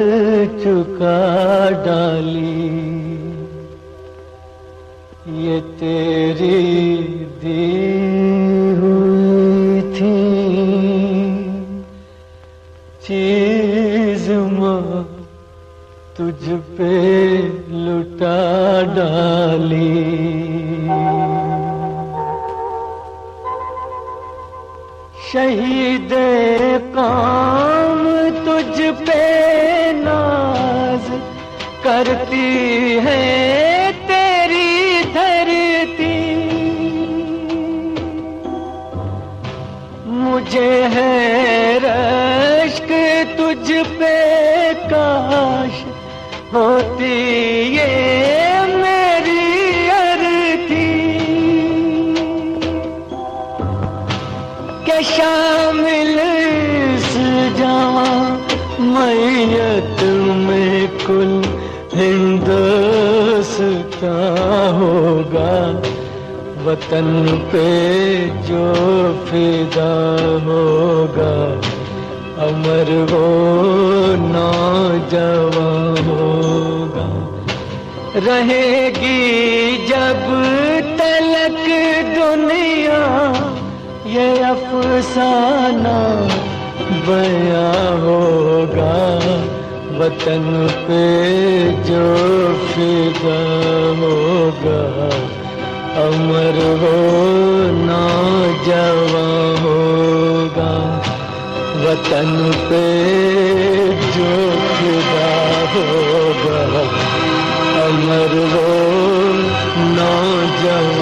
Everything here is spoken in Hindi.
चुका डाली, ये तेरी दी हुई थी चीज माँ, तुझ पे लुटा डाली। शहीदे काम तुझ पे नाज करती है तेरी धरती, मुझे है रश्क तुझ पे काश होती ये मेरी अर्थी, के शामिल इस जवां मैयत में कुल हिंदुस्तां होगा, वतन पे जो फिदा होगा, अमर वो नौजवान होगा। रहेगी जब तलक दुनिया ये अफसाना बयां होगा, वतन पे जो फिदा होगा, अमर वो नौजवान होगा। वतन पे जो फिदा होगा, अमर वो नौजवान